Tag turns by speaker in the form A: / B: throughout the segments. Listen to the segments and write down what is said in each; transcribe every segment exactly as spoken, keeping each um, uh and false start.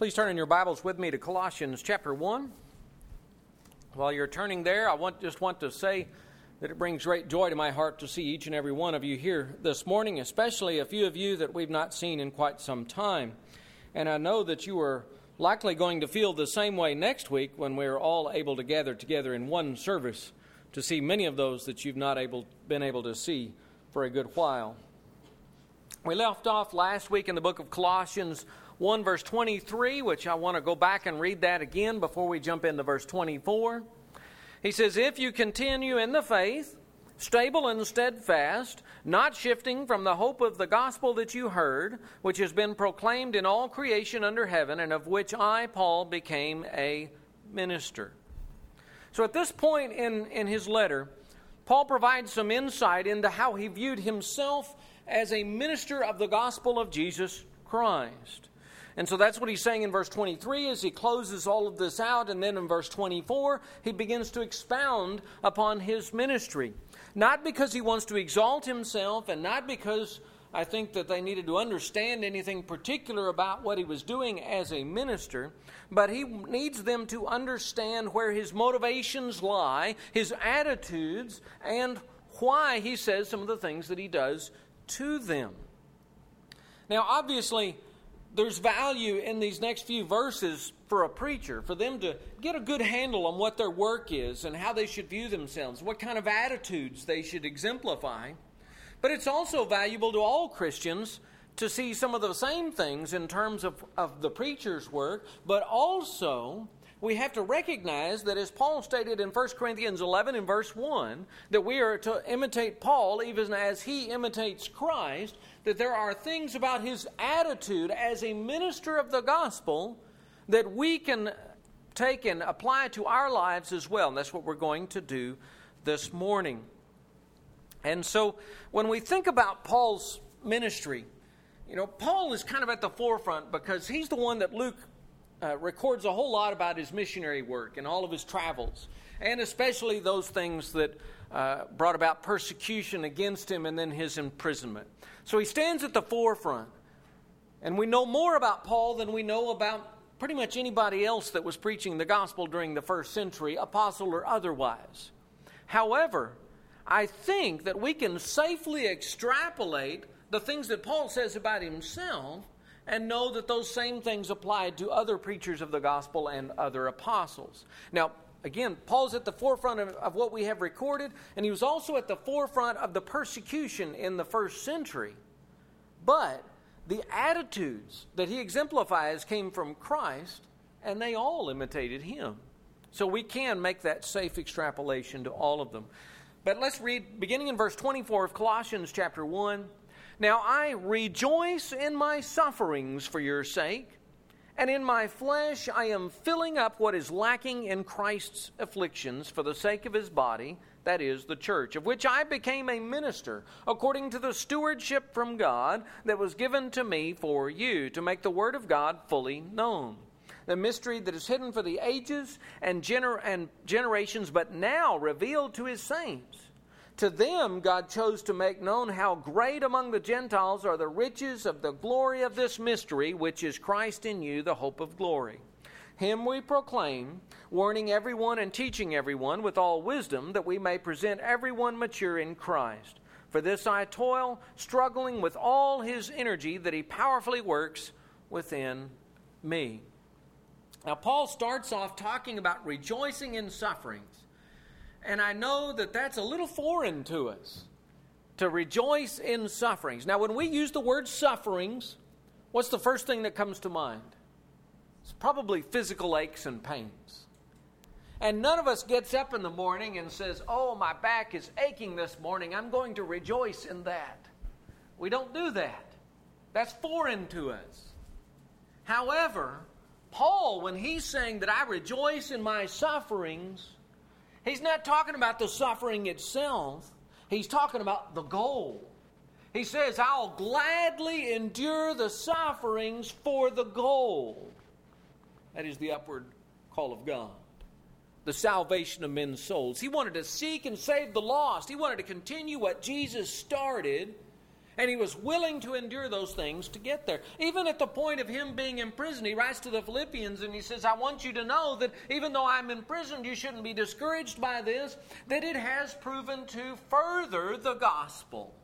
A: Please turn in your Bibles with me to Colossians chapter one. While you're turning there, I want, just want to say that it brings great joy to my heart to see each and every one of you here this morning, especially a few of you that we've not seen in quite some time. And I know that you are likely going to feel the same way next week when we're all able to gather together in one service to see many of those that you've not able been able to see for a good while. We left off last week in the book of Colossians one verse twenty-three, which I want to go back and read that again before we jump into verse twenty-four. He says, "If you continue in the faith, stable and steadfast, not shifting from the hope of the gospel that you heard, which has been proclaimed in all creation under heaven, and of which I, Paul, became a minister." So at this point in, in his letter, Paul provides some insight into how he viewed himself as a minister of the gospel of Jesus Christ. And so that's what he's saying in verse twenty-three as he closes all of this out. And then in verse twenty-four, he begins to expound upon his ministry. Not because he wants to exalt himself, and not because I think that they needed to understand anything particular about what he was doing as a minister, but he needs them to understand where his motivations lie, his attitudes, and why he says some of the things that he does to them. Now, obviously, there's value in these next few verses for a preacher, for them to get a good handle on what their work is and how they should view themselves, what kind of attitudes they should exemplify. But it's also valuable to all Christians to see some of the same things in terms of, of the preacher's work, but also we have to recognize that, as Paul stated in First Corinthians eleven in verse one, that we are to imitate Paul even as he imitates Christ, that there are things about his attitude as a minister of the gospel that we can take and apply to our lives as well. And that's what we're going to do this morning. And so when we think about Paul's ministry, you know, Paul is kind of at the forefront because he's the one that Luke Uh, records a whole lot about his missionary work and all of his travels, and especially those things that uh, brought about persecution against him and then his imprisonment. So he stands at the forefront, and we know more about Paul than we know about pretty much anybody else that was preaching the gospel during the first century, apostle or otherwise. However, I think that we can safely extrapolate the things that Paul says about himself and know that those same things applied to other preachers of the gospel and other apostles. Now, again, Paul's at the forefront of, of what we have recorded, and he was also at the forefront of the persecution in the first century. But the attitudes that he exemplifies came from Christ, and they all imitated him. So we can make that safe extrapolation to all of them. But let's read, beginning in verse twenty-four of Colossians chapter one. "Now I rejoice in my sufferings for your sake, and in my flesh I am filling up what is lacking in Christ's afflictions for the sake of his body, that is, the church, of which I became a minister, according to the stewardship from God that was given to me for you, to make the word of God fully known. The mystery that is hidden for the ages and, gener- and generations, but now revealed to his saints. To them God chose to make known how great among the Gentiles are the riches of the glory of this mystery, which is Christ in you, the hope of glory. Him we proclaim, warning everyone and teaching everyone with all wisdom, that we may present everyone mature in Christ. For this I toil, struggling with all his energy that he powerfully works within me." Now, Paul starts off talking about rejoicing in sufferings. And I know that that's a little foreign to us, to rejoice in sufferings. Now, when we use the word sufferings, what's the first thing that comes to mind? It's probably physical aches and pains. And none of us gets up in the morning and says, "Oh, my back is aching this morning. I'm going to rejoice in that." We don't do that. That's foreign to us. However, Paul, when he's saying that I rejoice in my sufferings, he's not talking about the suffering itself. He's talking about the goal. He says, I'll gladly endure the sufferings for the goal. That is the upward call of God. The salvation of men's souls. He wanted to seek and save the lost. He wanted to continue what Jesus started. And he was willing to endure those things to get there. Even at the point of him being in prison, he writes to the Philippians and he says, I want you to know that even though I'm imprisoned, you shouldn't be discouraged by this, that it has proven to further the gospel.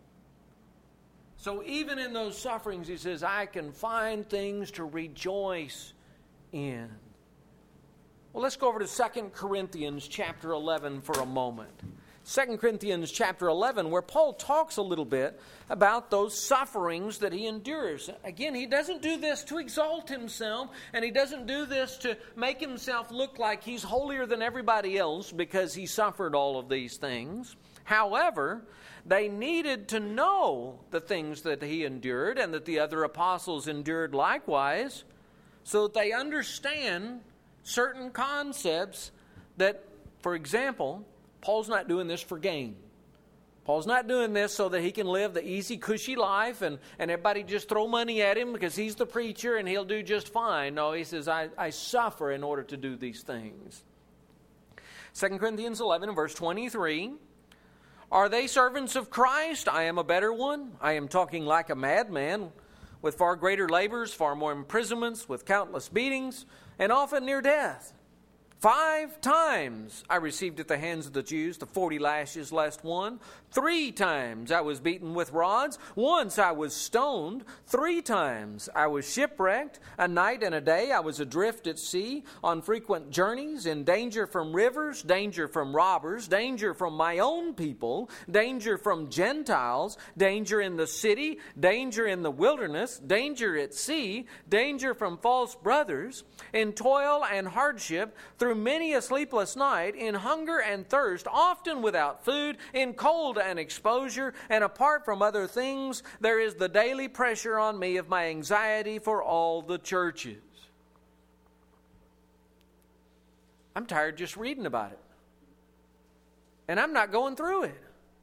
A: So even in those sufferings, he says, I can find things to rejoice in. Well, let's go over to Second Corinthians chapter eleven for a moment. Second Corinthians chapter eleven, where Paul talks a little bit about those sufferings that he endures. Again, he doesn't do this to exalt himself, and he doesn't do this to make himself look like he's holier than everybody else because he suffered all of these things. However, they needed to know the things that he endured and that the other apostles endured likewise, so that they understand certain concepts that, for example, Paul's not doing this for gain. Paul's not doing this so that he can live the easy, cushy life and, and everybody just throw money at him because he's the preacher and he'll do just fine. No, he says, I, I suffer in order to do these things. Second Corinthians eleven and verse twenty-three. Are they servants of Christ? I am a better one. I am talking like a madman, with far greater labors, far more imprisonments, with countless beatings, and often near death. Five times I received at the hands of the Jews the forty lashes less one. Three times I was beaten with rods. Once I was stoned. Three times I was shipwrecked. A night and a day I was adrift at sea, on frequent journeys, in danger from rivers, danger from robbers, danger from my own people, danger from Gentiles, danger in the city, danger in the wilderness, danger at sea, danger from false brothers, in toil and hardship, through many a sleepless night, in hunger and thirst, often without food, in cold and exposure, and apart from other things, there is the daily pressure on me of my anxiety for all the churches. I'm tired just reading about it. And I'm not going through it.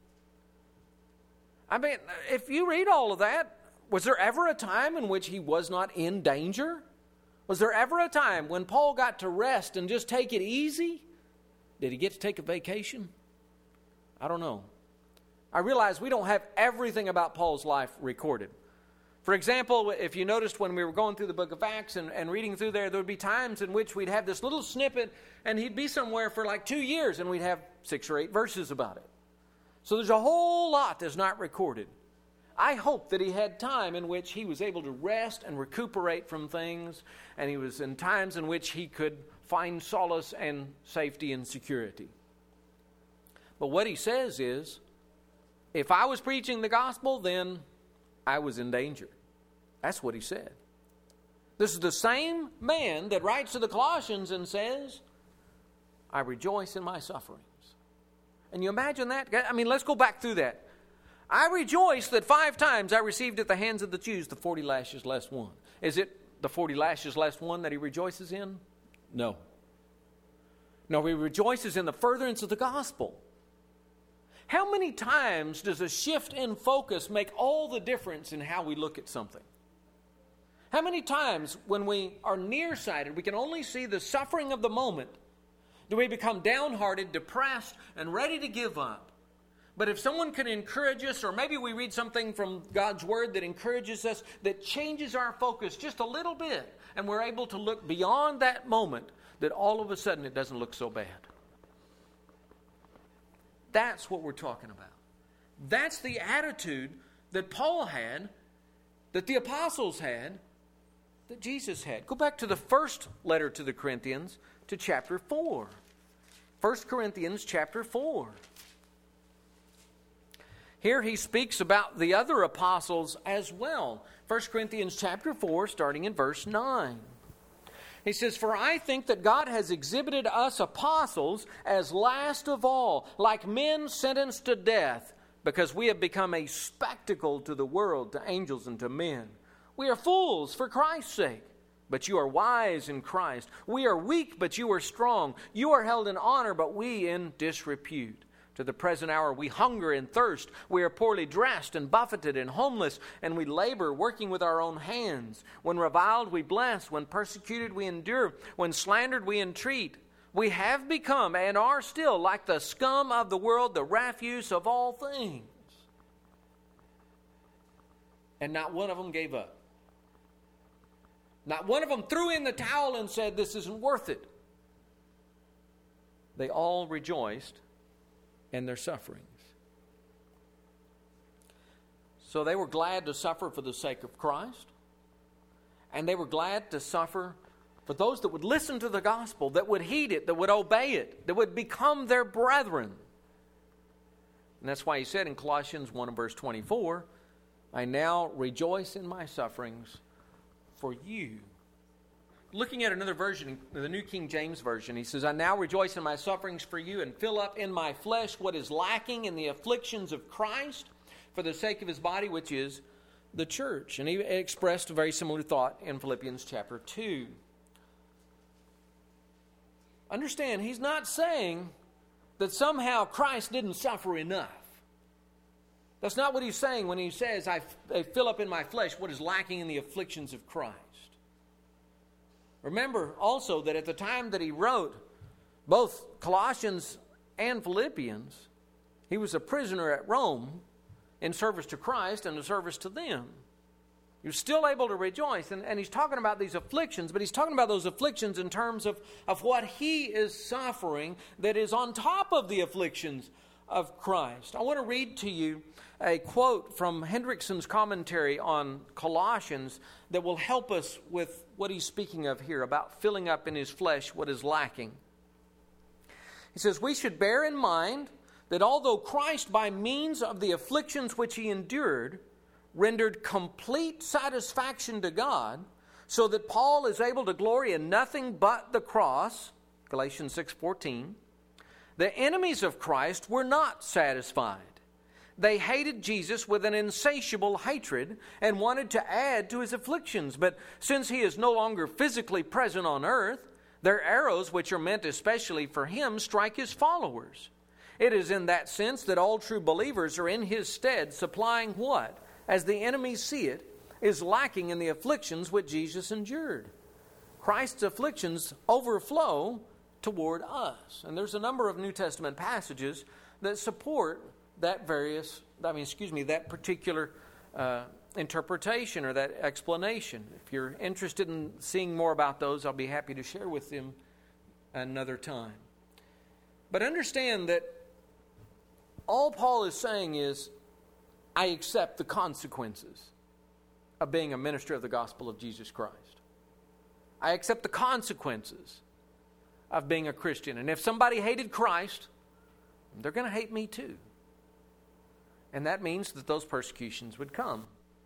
A: I mean, if you read all of that, was there ever a time in which he was not in danger? Was there ever a time when Paul got to rest and just take it easy? Did he get to take a vacation? I don't know. I realize we don't have everything about Paul's life recorded. For example, if you noticed when we were going through the book of Acts and, and reading through there, there would be times in which we'd have this little snippet and he'd be somewhere for like two years and we'd have six or eight verses about it. So there's a whole lot that's not recorded. I hope that he had time in which he was able to rest and recuperate from things, and he was in times in which he could find solace and safety and security. But what he says is, if I was preaching the gospel, then I was in danger. That's what he said. This is the same man that writes to the Colossians and says, I rejoice in my sufferings. And you imagine that? I mean, let's go back through that. I rejoice that five times I received at the hands of the Jews the forty lashes less one. Is it the forty lashes less one that he rejoices in? No. No, he rejoices in the furtherance of the gospel. How many times does a shift in focus make all the difference in how we look at something? How many times when we are nearsighted, we can only see the suffering of the moment, do we become downhearted, depressed, and ready to give up? But if someone can encourage us, or maybe we read something from God's Word that encourages us, that changes our focus just a little bit, and we're able to look beyond that moment, that all of a sudden it doesn't look so bad. That's what we're talking about. That's the attitude that Paul had, that the apostles had, that Jesus had. Go back to the first letter to the Corinthians, to chapter four. First Corinthians chapter four. Here he speaks about the other apostles as well. First Corinthians chapter four, starting in verse nine. He says, For I think that God has exhibited us apostles as last of all, like men sentenced to death, because we have become a spectacle to the world, to angels and to men. We are fools for Christ's sake, but you are wise in Christ. We are weak, but you are strong. You are held in honor, but we in disrepute. To the present hour we hunger and thirst. We are poorly dressed and buffeted and homeless, and we labor, working with our own hands. When reviled we bless. When persecuted we endure. When slandered we entreat. We have become and are still like the scum of the world, the refuse of all things. And not one of them gave up. Not one of them threw in the towel and said, this isn't worth it. They all rejoiced in their sufferings. So they were glad to suffer for the sake of Christ. And they were glad to suffer for those that would listen to the gospel, that would heed it, that would obey it, that would become their brethren. And that's why he said in Colossians one and verse twenty-four, I now rejoice in my sufferings for you. Looking at another version, the New King James Version, he says, I now rejoice in my sufferings for you and fill up in my flesh what is lacking in the afflictions of Christ for the sake of his body, which is the church. And he expressed a very similar thought in Philippians chapter two. Understand, he's not saying that somehow Christ didn't suffer enough. That's not what he's saying when he says, I, I fill up in my flesh what is lacking in the afflictions of Christ. Remember also that at the time that he wrote both Colossians and Philippians, he was a prisoner at Rome in service to Christ and in service to them. He was still able to rejoice. And, and he's talking about these afflictions, but he's talking about those afflictions in terms of, of what he is suffering that is on top of the afflictions of Christ. I want to read to you a quote from Hendrickson's commentary on Colossians that will help us with what he's speaking of here about filling up in his flesh what is lacking. He says, we should bear in mind that although Christ, by means of the afflictions which he endured, rendered complete satisfaction to God, so that Paul is able to glory in nothing but the cross, Galatians six fourteen, the enemies of Christ were not satisfied. They hated Jesus with an insatiable hatred and wanted to add to his afflictions. But since he is no longer physically present on earth, their arrows, which are meant especially for him, strike his followers. It is in that sense that all true believers are in his stead, supplying what, as the enemies see it, is lacking in the afflictions which Jesus endured. Christ's afflictions overflow toward us. And there's a number of New Testament passages that support that various, I mean, excuse me, that particular uh, interpretation or that explanation. If you're interested in seeing more about those, I'll be happy to share with them another time. But understand that all Paul is saying is, I accept the consequences of being a minister of the gospel of Jesus Christ. I accept the consequences of being a Christian. And if somebody hated Christ, they're going to hate me too. And that means that those persecutions would come.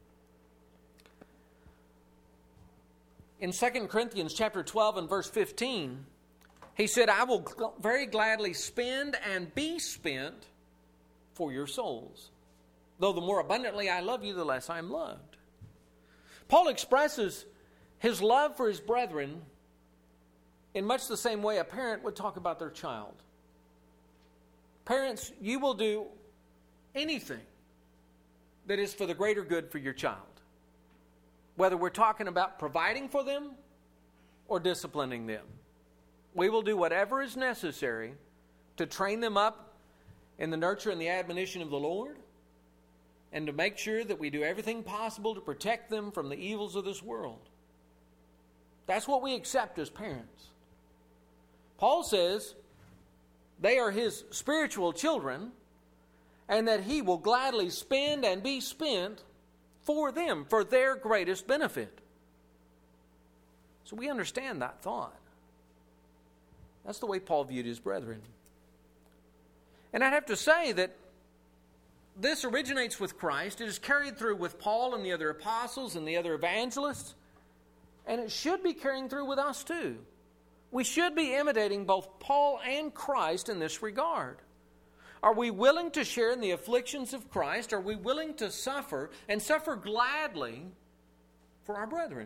A: In Second Corinthians chapter twelve and verse fifteen, he said, I will very gladly spend and be spent for your souls. Though the more abundantly I love you, the less I am loved. Paul expresses his love for his brethren in much the same way a parent would talk about their child. Parents, you will do anything that is for the greater good for your child. Whether we're talking about providing for them or disciplining them. We will do whatever is necessary to train them up in the nurture and the admonition of the Lord, and to make sure that we do everything possible to protect them from the evils of this world. That's what we accept as parents. Paul says they are his spiritual children, and that he will gladly spend and be spent for them, for their greatest benefit. So we understand that thought. That's the way Paul viewed his brethren. And I'd have to say that this originates with Christ. It is carried through with Paul and the other apostles and the other evangelists. And it should be carrying through with us too. We should be imitating both Paul and Christ in this regard. Are we willing to share in the afflictions of Christ? Are we willing to suffer and suffer gladly for our brethren?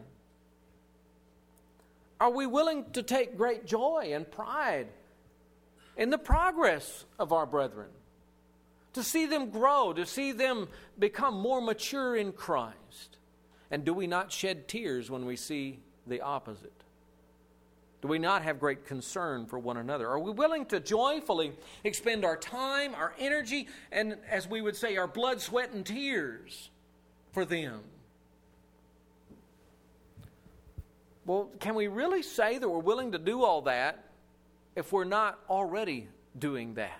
A: Are we willing to take great joy and pride in the progress of our brethren? To see them grow, to see them become more mature in Christ? And do we not shed tears when we see the opposite? Do we not have great concern for one another? Are we willing to joyfully expend our time, our energy, and as we would say, our blood, sweat, and tears for them? Well, can we really say that we're willing to do all that if we're not already doing that?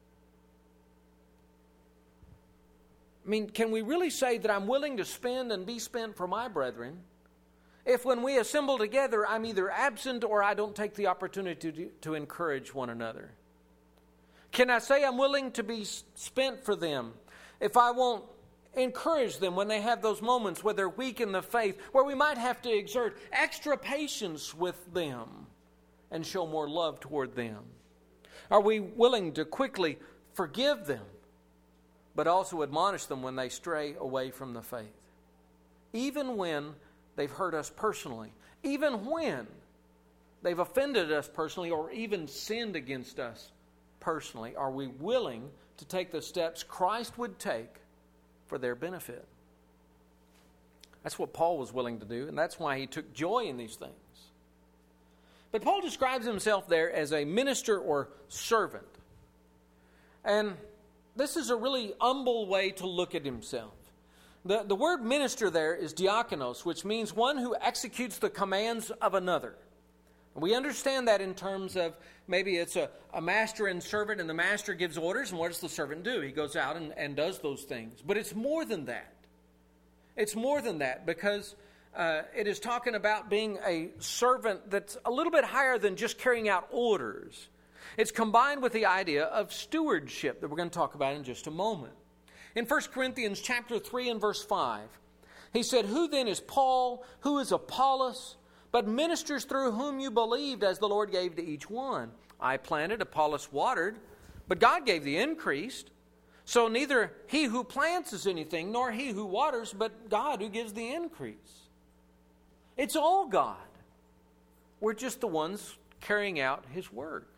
A: I mean, can we really say that I'm willing to spend and be spent for my brethren if when we assemble together I'm either absent or I don't take the opportunity to, to encourage one another? Can I say I'm willing to be spent for them if I won't encourage them when they have those moments where they're weak in the faith, where we might have to exert extra patience with them and show more love toward them? Are we willing to quickly forgive them, but also admonish them when they stray away from the faith? Even when they've hurt us personally, even when they've offended us personally or even sinned against us personally, are we willing to take the steps Christ would take for their benefit? That's what Paul was willing to do, and that's why he took joy in these things. But Paul describes himself there as a minister or servant. And this is a really humble way to look at himself. The, the word minister there is diakonos, which means one who executes the commands of another. And we understand that in terms of maybe it's a, a master and servant, and the master gives orders, and what does the servant do? He goes out and, and does those things. But it's more than that. It's more than that, because uh, it is talking about being a servant that's a little bit higher than just carrying out orders. It's combined with the idea of stewardship that we're going to talk about in just a moment. In First Corinthians chapter three and verse five, he said, "Who then is Paul? Who is Apollos? But ministers through whom you believed, as the Lord gave to each one. I planted, Apollos watered, but God gave the increase. So neither he who plants is anything, nor he who waters, but God who gives the increase." It's all God. We're just the ones carrying out his work.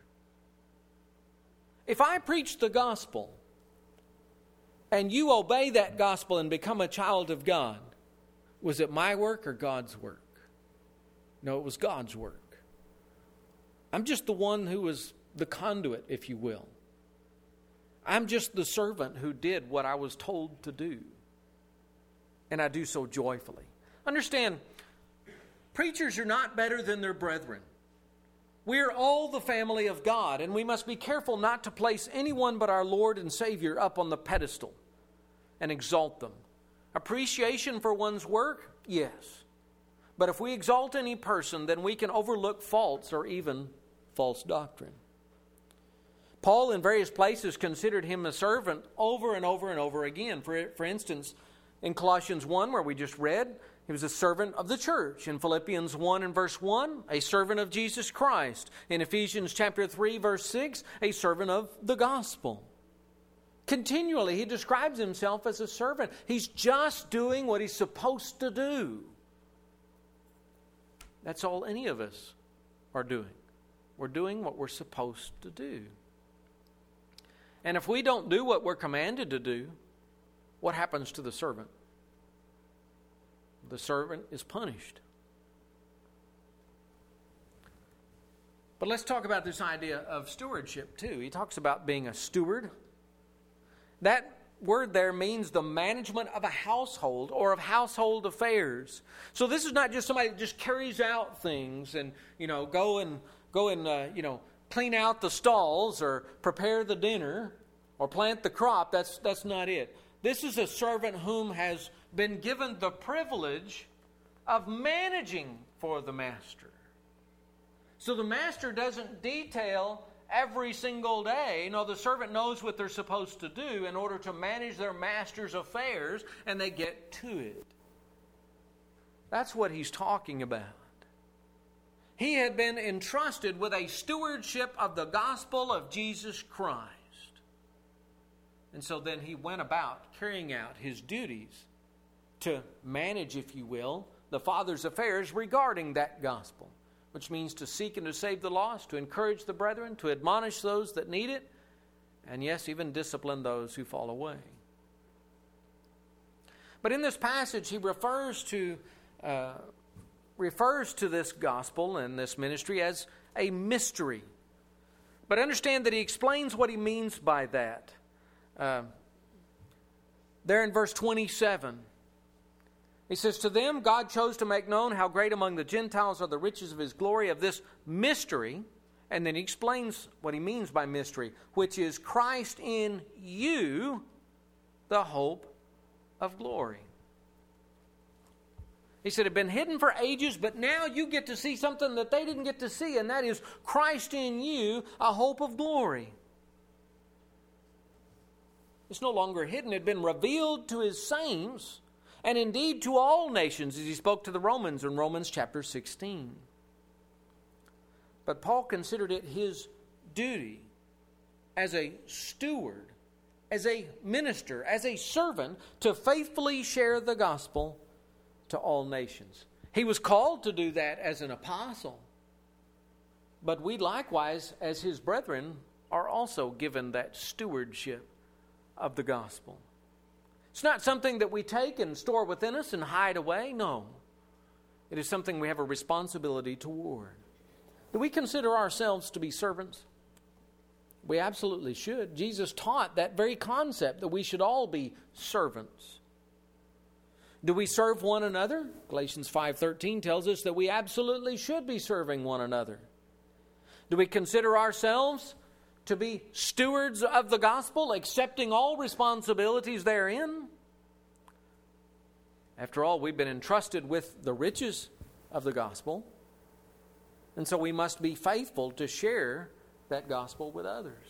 A: If I preach the gospel and you obey that gospel and become a child of God, was it my work or God's work? No, it was God's work. I'm just the one who was the conduit, if you will. I'm just the servant who did what I was told to do. And I do so joyfully. Understand, preachers are not better than their brethren. We're all the family of God, and we must be careful not to place anyone but our Lord and Savior up on the pedestal and exalt them. Appreciation for one's work? Yes. But if we exalt any person, then we can overlook faults or even false doctrine. Paul, in various places, considered him a servant over and over and over again. For, for instance, in Colossians one, where we just read, he was a servant of the church. In Philippians one and verse one, a servant of Jesus Christ. In Ephesians chapter three, verse six, a servant of the gospel. Continually, he describes himself as a servant. He's just doing what he's supposed to do. That's all any of us are doing. We're doing what we're supposed to do. And if we don't do what we're commanded to do, what happens to the servant? The servant is punished. But let's talk about this idea of stewardship too. He talks about being a steward. That word there means the management of a household or of household affairs. So this is not just somebody that just carries out things and, you know, go and go and uh, you know, clean out the stalls or prepare the dinner or plant the crop. That's that's not it. This is a servant whom has been given the privilege of managing for the master. So the master doesn't detail every single day. You know, the servant knows what they're supposed to do in order to manage their master's affairs, and they get to it. That's what he's talking about. He had been entrusted with a stewardship of the gospel of Jesus Christ. And so then he went about carrying out his duties to manage, if you will, the Father's affairs regarding that gospel, which means to seek and to save the lost, to encourage the brethren, to admonish those that need it, and yes, even discipline those who fall away. But in this passage, he refers to uh, refers to this gospel and this ministry as a mystery. But understand that he explains what he means by that. Uh, there in verse twenty-seven, He says, to them God chose to make known how great among the Gentiles are the riches of his glory, of this mystery. And then he explains what he means by mystery, which is Christ in you, the hope of glory. He said it had been hidden for ages, but now you get to see something that they didn't get to see, and that is Christ in you, a hope of glory. It's no longer hidden. It had been revealed to his saints, and indeed to all nations, as he spoke to the Romans in Romans chapter sixteen. But Paul considered it his duty as a steward, as a minister, as a servant, to faithfully share the gospel to all nations. He was called to do that as an apostle. But we likewise, as his brethren, are also given that stewardship of the gospel. It's not something that we take and store within us and hide away. No. It is something we have a responsibility toward. Do we consider ourselves to be servants? We absolutely should. Jesus taught that very concept, that we should all be servants. Do we serve one another? Galatians five thirteen tells us that we absolutely should be serving one another. Do we consider ourselves to be stewards of the gospel, accepting all responsibilities therein? After all, we've been entrusted with the riches of the gospel, and so we must be faithful to share that gospel with others.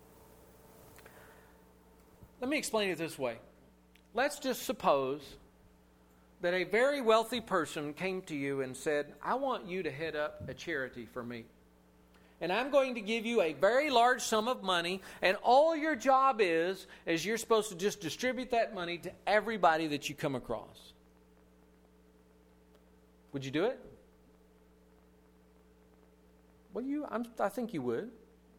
A: Let me explain it this way. Let's just suppose that a very wealthy person came to you and said, I want you to head up a charity for me. And I'm going to give you a very large sum of money, and all your job is, is you're supposed to just distribute that money to everybody that you come across. Would you do it? Well, you, I'm, I think you would.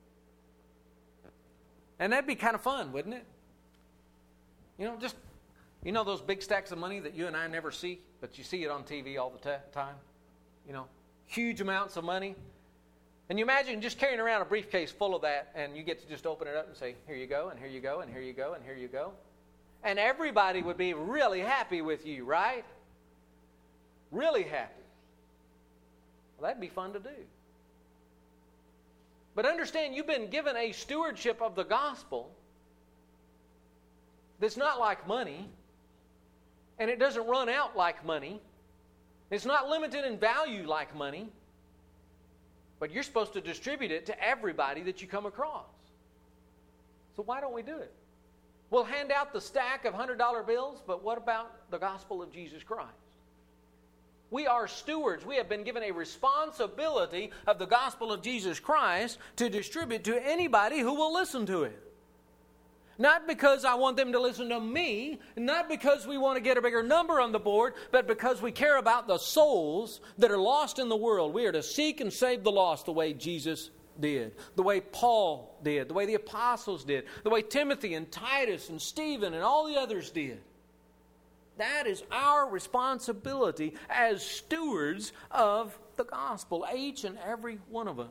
A: And that'd be kind of fun, wouldn't it? You know, just... You know those big stacks of money that you and I never see, but you see it on T V all the t- time? You know, huge amounts of money. And you imagine just carrying around a briefcase full of that, and you get to just open it up and say, here you go, and here you go, and here you go, and here you go. And everybody would be really happy with you, right? Really happy. Well, that'd be fun to do. But understand, you've been given a stewardship of the gospel that's not like money. And it doesn't run out like money. It's not limited in value like money. But you're supposed to distribute it to everybody that you come across. So why don't we do it? We'll hand out the stack of one hundred dollar bills, but what about the gospel of Jesus Christ? We are stewards. We have been given a responsibility of the gospel of Jesus Christ to distribute to anybody who will listen to it. Not because I want them to listen to me, not because we want to get a bigger number on the board, but because we care about the souls that are lost in the world. We are to seek and save the lost the way Jesus did, the way Paul did, the way the apostles did, the way Timothy and Titus and Stephen and all the others did. That is our responsibility as stewards of the gospel, each and every one of us.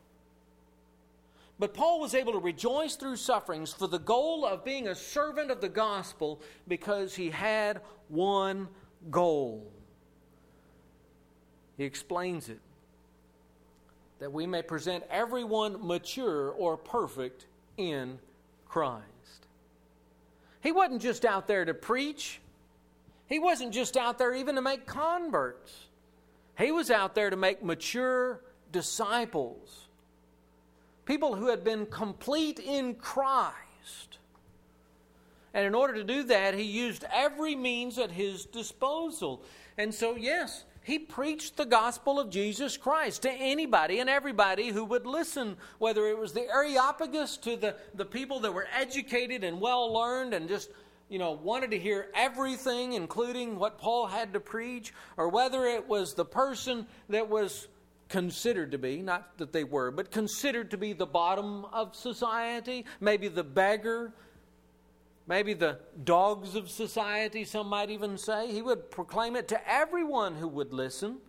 A: But Paul was able to rejoice through sufferings for the goal of being a servant of the gospel because he had one goal. He explains it, that we may present everyone mature or perfect in Christ. He wasn't just out there to preach. He wasn't just out there even to make converts. He was out there to make mature disciples. People who had been complete in Christ. And in order to do that, he used every means at his disposal. And so, yes, he preached the gospel of Jesus Christ to anybody and everybody who would listen, whether it was the Areopagus to the, the people that were educated and well-learned and just, you know, wanted to hear everything, including what Paul had to preach, or whether it was the person that was considered to be, not that they were, but considered to be the bottom of society, maybe the beggar, maybe the dogs of society, some might even say. He would proclaim it to everyone who would listen.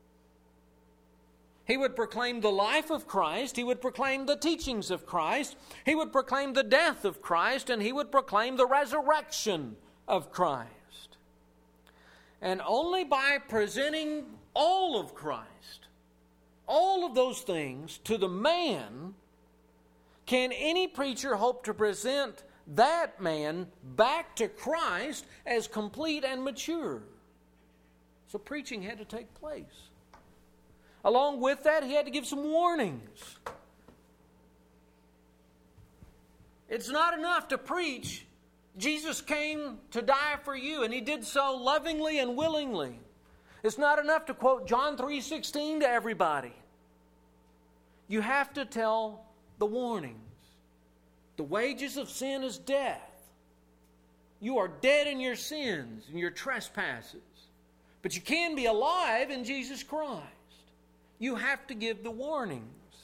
A: He would proclaim the life of Christ. He would proclaim the teachings of Christ. He would proclaim the death of Christ, and he would proclaim the resurrection of Christ. And only by presenting all of Christ, all of those things to the man, can any preacher hope to present that man back to Christ as complete and mature. So preaching had to take place. Along with that, he had to give some warnings. It's not enough to preach, Jesus came to die for you, and he did so lovingly and willingly. It's not enough to quote John three sixteen to everybody. You have to tell the warnings. The wages of sin is death. You are dead in your sins and your trespasses. But you can be alive in Jesus Christ. You have to give the warnings.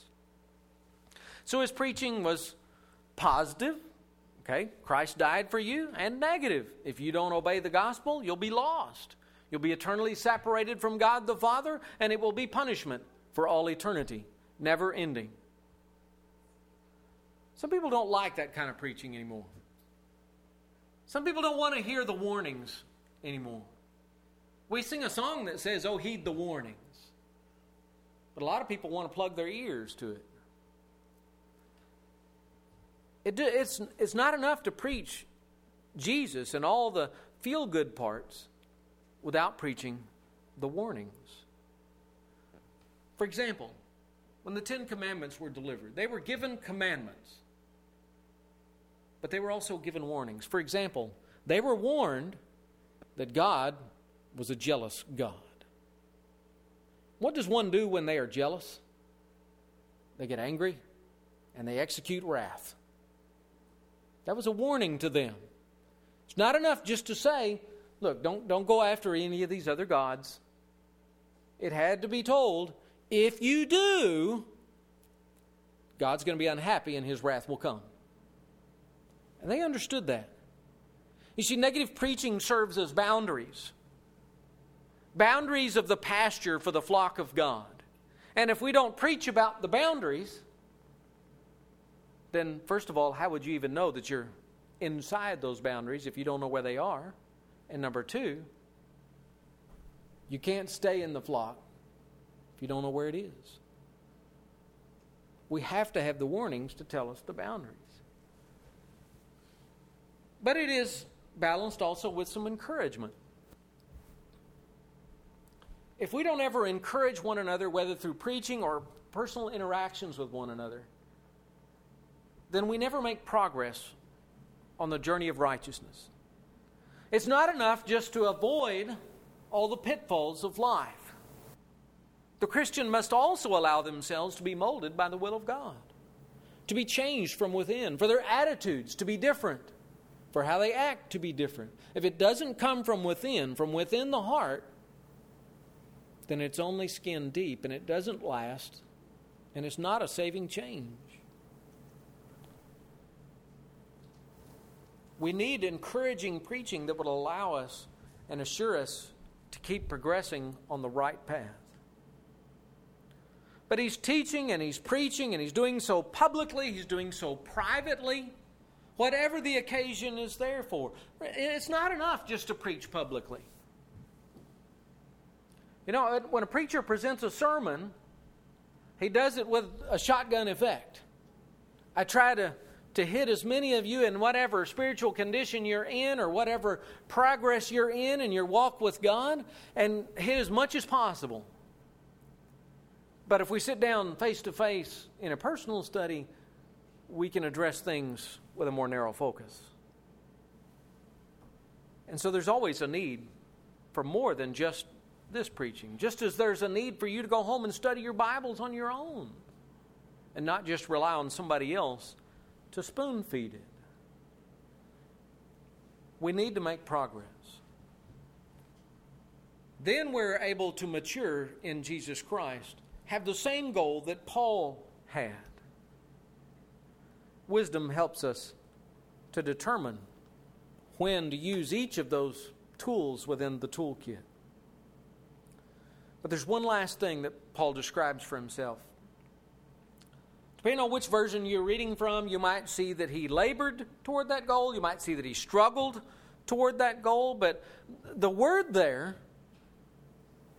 A: So his preaching was positive. Okay, Christ died for you, and negative. If you don't obey the gospel, you'll be lost. You'll be eternally separated from God the Father, and it will be punishment for all eternity, never ending. Some people don't like that kind of preaching anymore. Some people don't want to hear the warnings anymore. We sing a song that says, "Oh, heed the warnings." But a lot of people want to plug their ears to it. It it's, it's not enough to preach Jesus and all the feel-good parts without preaching the warnings. For example, when the Ten Commandments were delivered, they were given commandments, but they were also given warnings. For example, they were warned that God was a jealous God. What does one do when they are jealous? They get angry and they execute wrath. That was a warning to them. It's not enough just to say, look, don't, don't go after any of these other gods. It had to be told, if you do, God's going to be unhappy and his wrath will come. And they understood that. You see, negative preaching serves as boundaries. Boundaries of the pasture for the flock of God. And if we don't preach about the boundaries, then first of all, how would you even know that you're inside those boundaries if you don't know where they are? And number two, you can't stay in the flock if you don't know where it is. We have to have the warnings to tell us the boundaries. But it is balanced also with some encouragement. If we don't ever encourage one another, whether through preaching or personal interactions with one another, then we never make progress on the journey of righteousness. It's not enough just to avoid all the pitfalls of life. The Christian must also allow themselves to be molded by the will of God, to be changed from within, for their attitudes to be different, for how they act to be different. If it doesn't come from within, from within the heart, then it's only skin deep and it doesn't last, and it's not a saving change. We need encouraging preaching that will allow us and assure us to keep progressing on the right path. But he's teaching and he's preaching and he's doing so publicly, he's doing so privately, whatever the occasion is there for. It's not enough just to preach publicly. You know, when a preacher presents a sermon, he does it with a shotgun effect. I try to, to hit as many of you in whatever spiritual condition you're in or whatever progress you're in in your walk with God, and hit as much as possible. But if we sit down face to face in a personal study, we can address things with a more narrow focus. And so there's always a need for more than just this preaching. Just as there's a need for you to go home and study your Bibles on your own and not just rely on somebody else to spoon feed it. We need to make progress. Then we're able to mature in Jesus Christ, have the same goal that Paul had. Wisdom helps us to determine when to use each of those tools within the toolkit. But there's one last thing that Paul describes for himself. Depending on which version you're reading from, you might see that he labored toward that goal. You might see that he struggled toward that goal. But the word there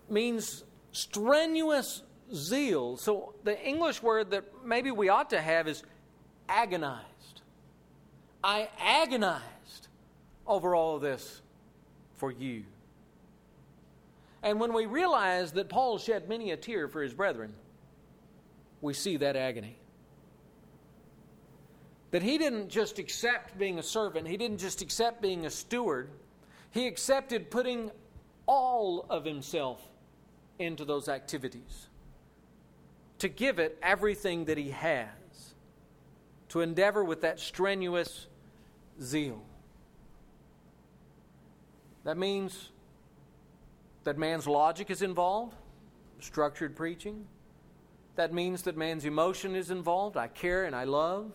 A: means strenuous zeal. So the English word that maybe we ought to have is agonized. I agonized over all of this for you. And when we realize that Paul shed many a tear for his brethren, we see that agony. That he didn't just accept being a servant. He didn't just accept being a steward. He accepted putting all of himself into those activities. To give it everything that he has. To endeavor with that strenuous zeal. That means that man's logic is involved. Structured preaching. That means that man's emotion is involved. I care and I love.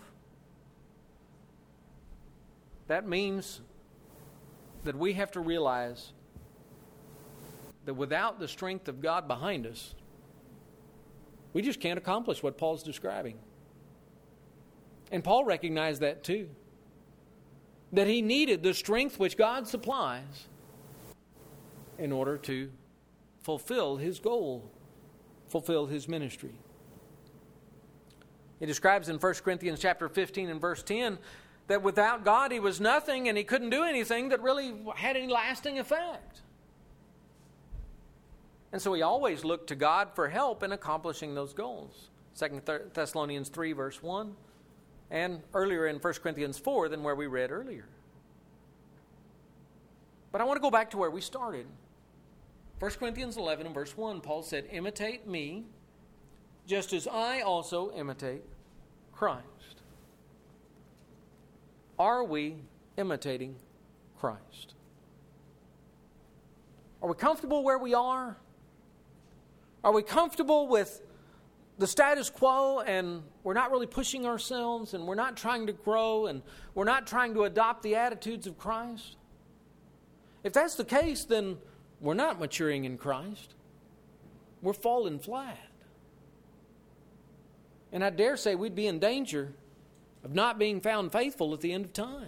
A: That means that we have to realize that without the strength of God behind us, we just can't accomplish what Paul's describing. And Paul recognized that too. That he needed the strength which God supplies in order to fulfill his goal, fulfill his ministry. He describes in First Corinthians chapter fifteen and verse ten that without God he was nothing and he couldn't do anything that really had any lasting effect. And so he always looked to God for help in accomplishing those goals. Second Thessalonians three verse one and earlier in First Corinthians four than where we read earlier. But I want to go back to where we started. First Corinthians eleven and verse one, Paul said, imitate me just as I also imitate Christ. Are we imitating Christ? Are we comfortable where we are? Are we comfortable with the status quo and we're not really pushing ourselves and we're not trying to grow and we're not trying to adopt the attitudes of Christ? If that's the case, then we're not maturing in Christ. We're falling flat. And I dare say we'd be in danger of not being found faithful at the end of time.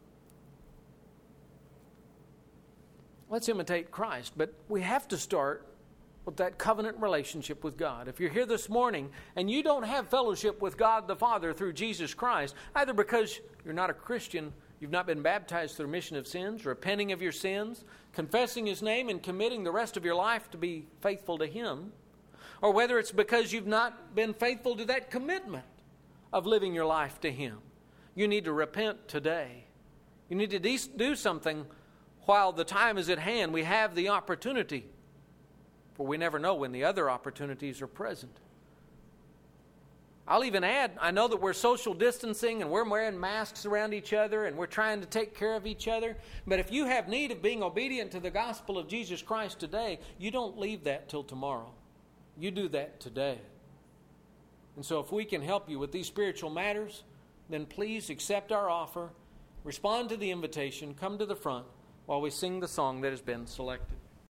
A: Let's imitate Christ, but we have to start with that covenant relationship with God. If you're here this morning and you don't have fellowship with God the Father through Jesus Christ, either because you're not a Christian, you've not been baptized through remission of sins, repenting of your sins, confessing His name, and committing the rest of your life to be faithful to Him, or whether it's because you've not been faithful to that commitment of living your life to Him, you need to repent today. You need to de- do something while the time is at hand. We have the opportunity, for we never know when the other opportunities are present. I'll even add, I know that we're social distancing and we're wearing masks around each other and we're trying to take care of each other. But if you have need of being obedient to the gospel of Jesus Christ today, you don't leave that till tomorrow. You do that today. And so if we can help you with these spiritual matters, then please accept our offer, respond to the invitation, come to the front while we sing the song that has been selected.